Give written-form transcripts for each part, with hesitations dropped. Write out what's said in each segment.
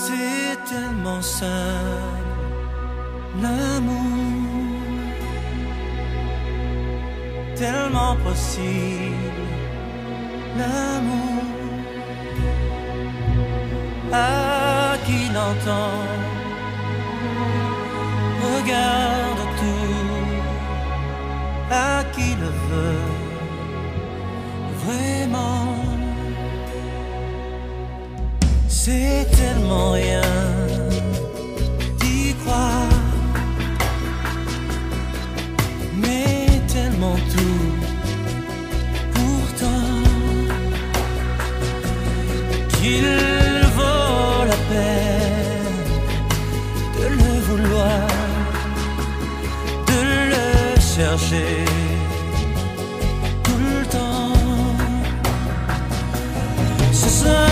C'est tellement simple, l'amour, tellement possible, l'amour. À qui l'entend, regarde tout, à qui le veut vraiment. C'est tellement rien d'y croire, mais tellement tout pourtant qu'il vaut la peine de le vouloir, de le chercher tout le temps. Ce sera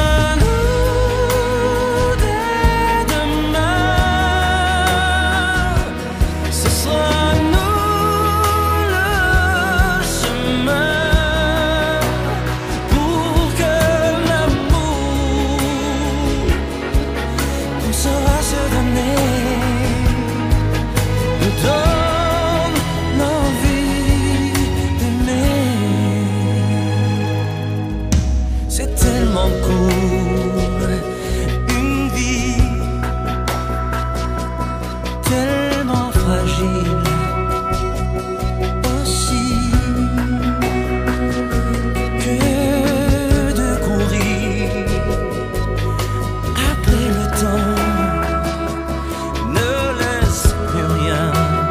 court, une vie tellement fragile aussi, que de courir après le temps ne laisse plus rien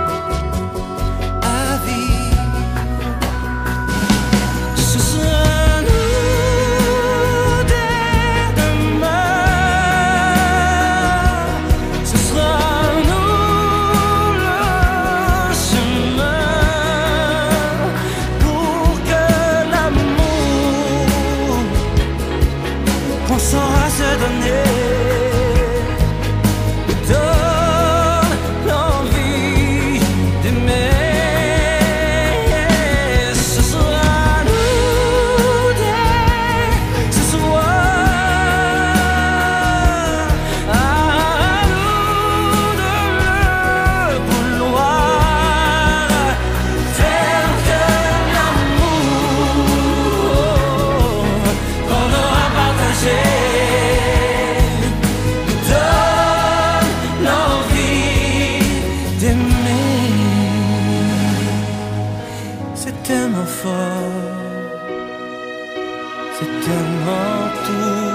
à vivre. Ce sera on saura se donner, donne l'envie d'aimer. Ce sera nous dès ce soir, à nous de le vouloir, faire de l'amour qu'on aura partagé. C'est tellement fort, c'est tellement tout.